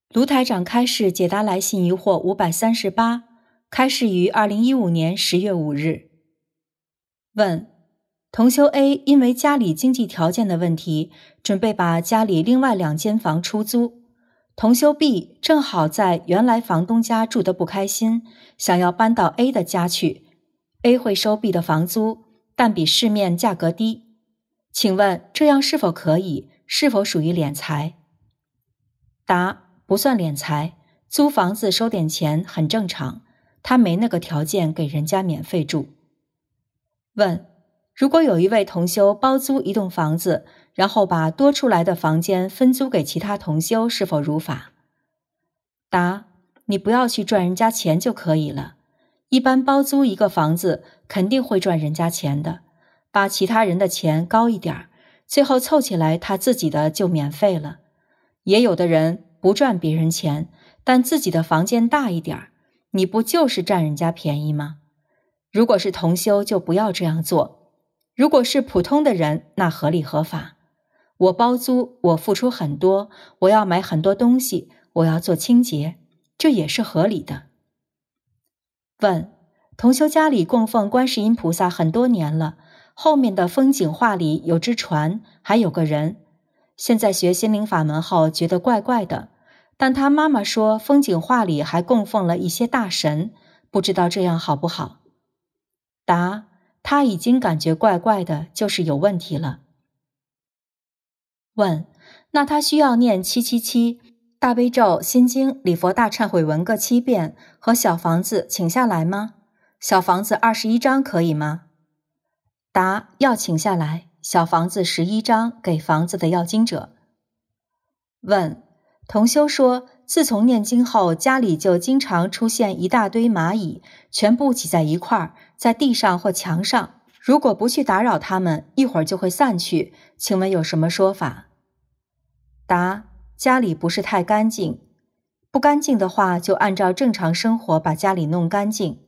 卢台长开示解答来信疑惑538，开示于2015年10月5日。问：同修 A 因为家里经济条件的问题，准备把家里另外2间房出租。同修 B 正好在原来房东家住得不开心，想要搬到 A 的家去。A 会收 B 的房租，但比市面价格低。请问这样是否可以？是否属于敛财？答：不算敛财，租房子收点钱很正常，他没那个条件给人家免费住。问：如果有一位同修包租一栋房子，然后把多出来的房间分租给其他同修，是否如法？答：你不要去赚人家钱就可以了。一般包租一个房子肯定会赚人家钱的，把其他人的钱高一点，最后凑起来他自己的就免费了。也有的人不赚别人钱，但自己的房间大一点，你不就是占人家便宜吗？如果是同修就不要这样做，如果是普通的人，那合理合法。我包租，我付出很多，我要买很多东西，我要做清洁，这也是合理的。问：同修家里供奉观世音菩萨很多年了，后面的风景画里有只船，还有个人。现在学心灵法门后觉得怪怪的，但他妈妈说风景画里还供奉了一些大神，不知道这样好不好？答：他已经感觉怪怪的，就是有问题了。问：那他需要念777大悲咒、心经、礼佛大忏悔文各7遍和小房子请下来吗？小房子21张可以吗？答：要请下来，小房子11张给房子的要经者。问：同修说自从念经后，家里就经常出现一大堆蚂蚁，全部挤在一块儿，在地上或墙上，如果不去打扰它们，一会儿就会散去，请问有什么说法？答：家里不是太干净，不干净的话就按照正常生活把家里弄干净。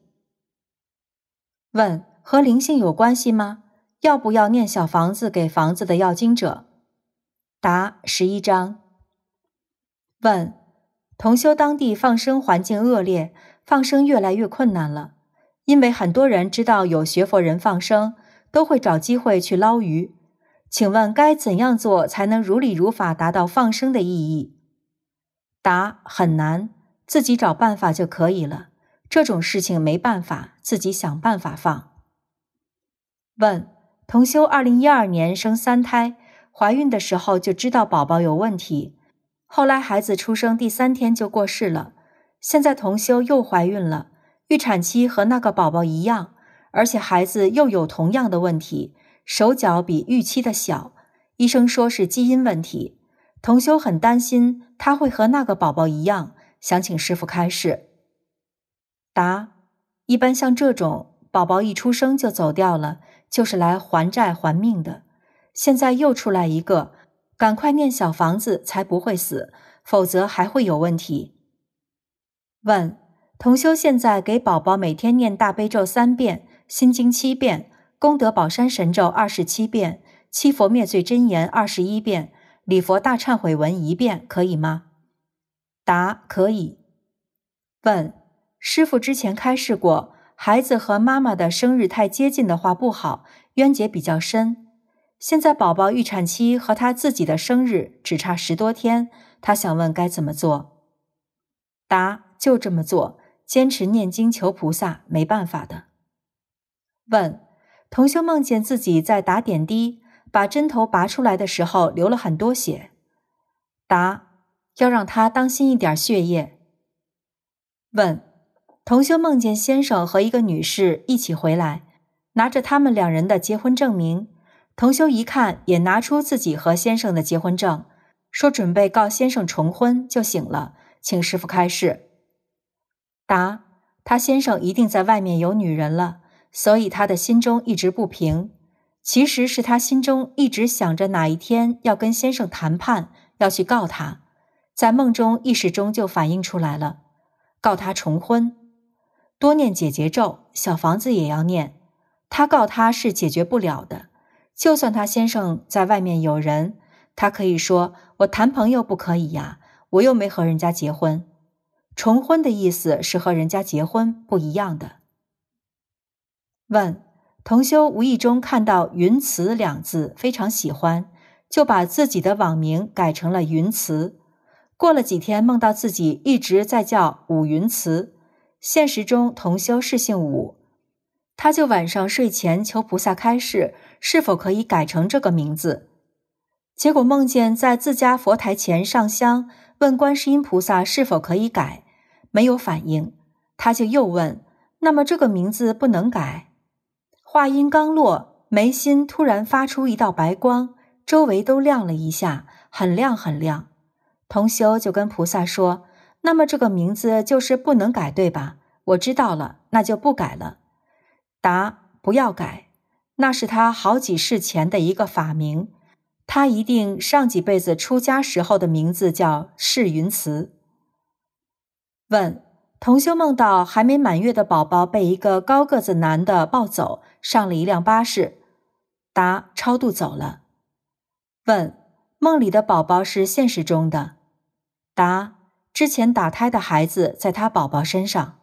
问：和灵性有关系吗？要不要念小房子给房子的要经者？答：11张。问：同修当地放生环境恶劣，放生越来越困难了，因为很多人知道有学佛人放生，都会找机会去捞鱼。请问该怎样做才能如理如法达到放生的意义？答：很难，自己找办法就可以了，这种事情没办法，自己想办法放。问：同修2012年生3胎，怀孕的时候就知道宝宝有问题，后来孩子出生第3天就过世了，现在同修又怀孕了，预产期和那个宝宝一样，而且孩子又有同样的问题，手脚比预期的小，医生说是基因问题，同修很担心他会和那个宝宝一样，想请师父开示。答：一般像这种宝宝一出生就走掉了，就是来还债还命的，现在又出来一个，赶快念小房子才不会死，否则还会有问题。问：同修现在给宝宝每天念大悲咒3遍，心经7遍，功德宝山神咒27遍，七佛灭罪真言21遍，礼佛大忏悔文1遍，可以吗？答：可以。问：师父之前开示过，孩子和妈妈的生日太接近的话不好，冤结比较深。现在宝宝预产期和他自己的生日只差10多天，他想问该怎么做？答：就这么做，坚持念经求菩萨，没办法的。问：同修梦见自己在打点滴，把针头拔出来的时候流了很多血。答：要让他当心一点血液。问：同修梦见先生和一个女士一起回来，拿着他们2人的结婚证明，同修一看也拿出自己和先生的结婚证，说准备告先生重婚，就醒了，请师父开示。答：他先生一定在外面有女人了，所以他的心中一直不平，其实是他心中一直想着哪一天要跟先生谈判，要去告他，在梦中意识中就反映出来了，告他重婚，多念解结咒，小房子也要念，他告他是解决不了的，就算他先生在外面有人，他可以说我谈朋友不可以呀， 我又没和人家结婚。重婚的意思是和人家结婚不一样的。问：同修无意中看到云慈两字非常喜欢，就把自己的网名改成了云慈。过了几天梦到自己一直在叫武云慈，现实中同修是姓武，他就晚上睡前求菩萨开示，是否可以改成这个名字。结果梦见在自家佛台前上香，问观世音菩萨是否可以改，没有反应，他就又问，那么这个名字不能改？话音刚落，眉心突然发出一道白光，周围都亮了一下，很亮很亮。同修就跟菩萨说，那么这个名字就是不能改对吧？我知道了，那就不改了。答：不要改，那是他好几世前的一个法名，他一定上几辈子出家时候的名字叫释云慈。问：同修梦到还没满月的宝宝被一个高个子男的抱走，上了一辆巴士。答：超度走了。问：梦里的宝宝是现实中的？答：之前打胎的孩子在他宝宝身上。